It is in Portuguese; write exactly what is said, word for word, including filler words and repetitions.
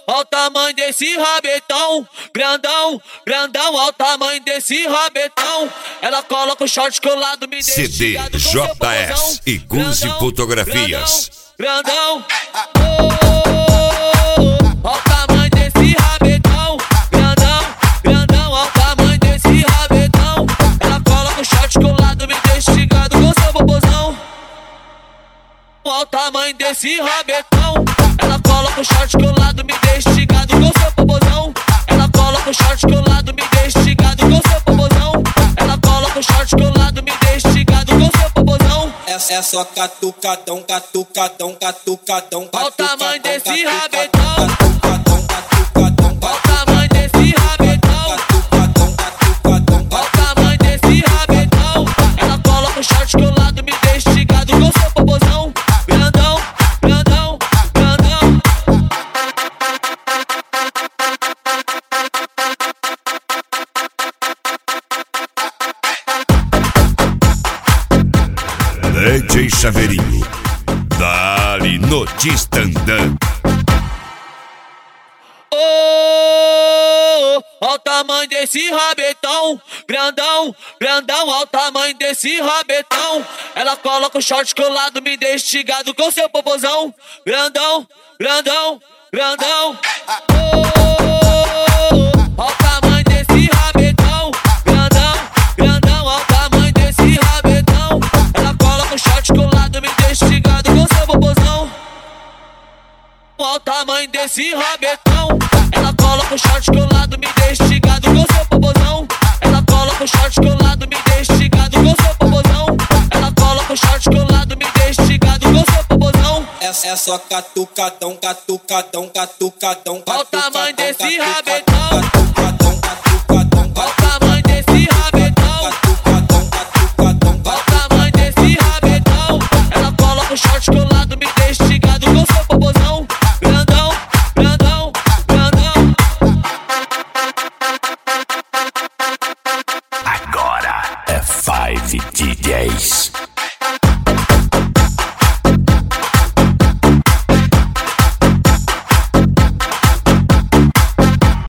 ó o tamanho desse rabetão, grandão, grandão, ó o tamanho desse rabetão. Ela coloca o short colado, me deixa C D J S e Guzi Fotografias. Grandão, ó o tamanho desse rabetão, grandão, grandão, ó o tamanho desse rabetão. Ela coloca o short colado, me deixa esticado com seu popozão. Ó o tamanho desse rabetão. Ela coloca o short colado, me deixa esticado com seu popozão. Ela coloca o short colado, me deixa esticado com seu popozão. Ela coloca o short colado, me deixa esticado com seu popozão. É só catucadão, catucadão, catucadão, catucadão. Ó o tamanho desse rabetão. Ó o tamanho desse rabetão. Ó o tamanho desse rabetão. Ela coloca o short colado, me deixa esticado com seu popozão. Grandão, grandão, grandão. D J Chaveirinho, dali no Distandã. Oh, ó o tamanho desse rabetão, grandão, grandão, ó o tamanho desse rabetão. Ela coloca o short colado, me deixa esticado com seu popozão. Grandão, grandão, grandão. Oh, ó o tamanho desse rabetão, grandão, grandão, ó o tamanho desse rabetão. Ela coloca o short colado, me deixa esticado com seu popozão. Ó o tamanho desse rabetão. Ela coloca o short colado, me deixa esticado com seu popozão. Ela coloca o short colado, me deixa esticado com seu popozão. Ela coloca o short colado, me deixa esticado com seu popozão. É só catucadão, catucadão, catucadão, catucadão. Ó o tamanho desse rabetão. Ó o tamanho desse rabetão. Ó o tamanho desse rabetão. Ela coloca o short colado, me deixa esticado com seu popozão. Grandão, grandão, grandão. Agora é Five D Js.